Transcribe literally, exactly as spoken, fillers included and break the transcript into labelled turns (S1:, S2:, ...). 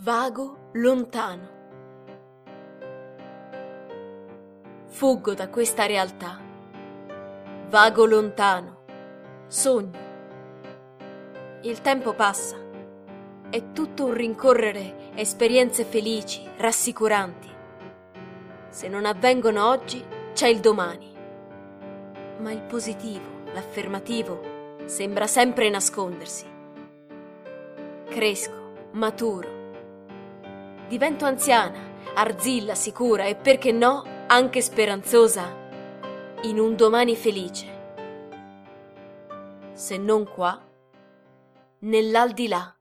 S1: Vago lontano. Fuggo da questa realtà. Vago lontano. Sogno. Il tempo passa. È tutto un rincorrere esperienze felici, rassicuranti. Se non avvengono oggi, c'è il domani. Ma il positivo, l'affermativo, sembra sempre nascondersi. Cresco, maturo. Divento anziana, arzilla, sicura e, perché no, anche speranzosa, in un domani felice. Se non qua, nell'aldilà.